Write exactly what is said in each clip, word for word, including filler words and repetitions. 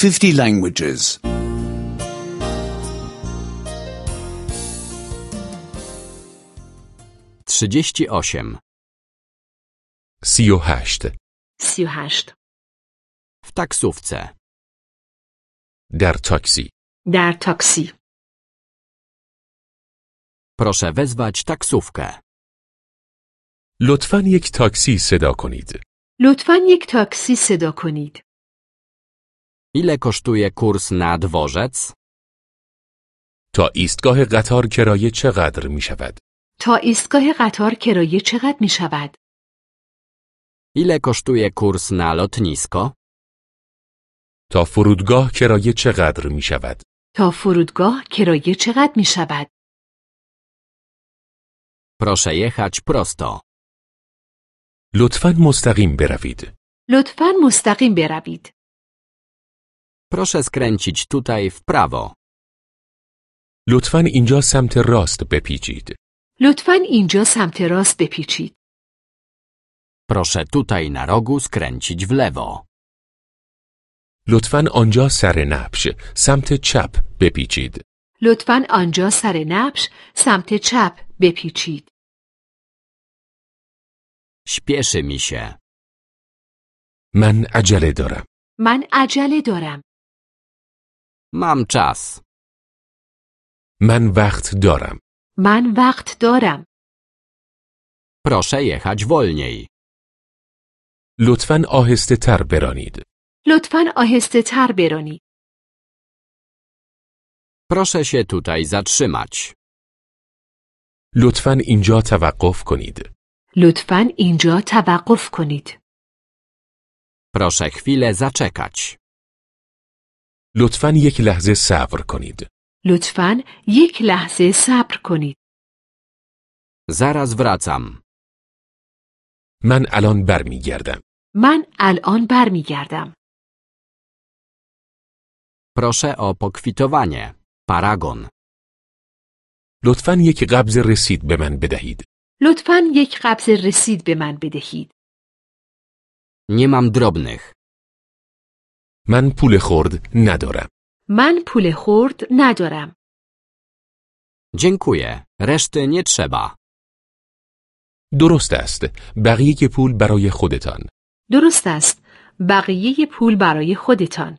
fifty languages. trzydzieści osiem. سی و هشت. سی و هشت. W taksówce. در تاکسی. در تاکسی. Proszę wezwać taksówkę. لطفاً یک تاکسی صدا کنید. لطفاً یک تاکسی صدا کنید. Ile kosztuje kurs na dworzec? تا ایستگاه قطار کرایه چقدر می شود؟ تا ایستگاه قطار کرایه چقدر می شود؟ Ile kosztuje kurs na lotnisko? تا فرودگاه کرایه چقدر می شود؟ تا فرودگاه کرایه چقدر می شود؟ Proszę jechać prosto. لطفاً مستقیم بروید. لطفاً مستقیم بروید. Proszę skręcić tutaj w prawo. لطفاً اینجا سمت راست بپیچید. لطفاً اینجا سمت راست بپیچید. Proszę tutaj na rogu skręcić w lewo. لطفاً آنجا سر نبش سمت چپ بپیچید. لطفاً آنجا سر نبش سمت چپ بپیچید. Śpieszy mi się. من عجله دارم. من عجله دارم. Mam czas. من وقت دارم. من وقت دارم. Proszę jechać wolniej. لطفاً آهسته تر برانید. لطفاً آهسته تر برانید. Proszę się tutaj zatrzymać. لطفاً اینجا توقف کنید. لطفاً اینجا توقف کنید. Proszę chwilę zaczekać. لطفاً یک لحظه صبر کنید. لطفاً یک لحظه صبر کنید. Zaraz wracam. من الان برمیگردم. من الان برمیگردم. Proszę o pokwitowanie. Paragon. لطفاً یک قبض رسید به من بدهید. لطفاً یک قبض رسید به من بدهید. Nie mam drobnych. من پول خرد ندارم. من پول خرد ندارم. Dziękuję. Reszty nie trzeba. درست است. بقیه پول برای خودتان. درست است. بقیه پول برای خودتان.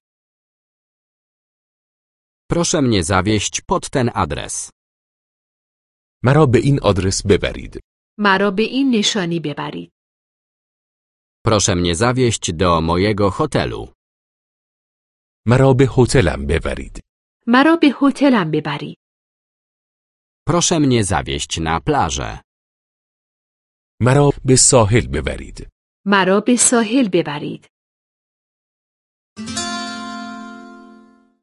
Proszę mnie zawieźć pod ten adres. مرا به این آدرس ببرید. مرا به این نشانی ببرید. Proszę mnie zawieźć do mojego hotelu. مرا به هتلم ببرید. مرا به هتلم ببرید. Proszę mnie zawieźć na plażę. مرا به ساحل ببرید. مرا به ساحل ببرید.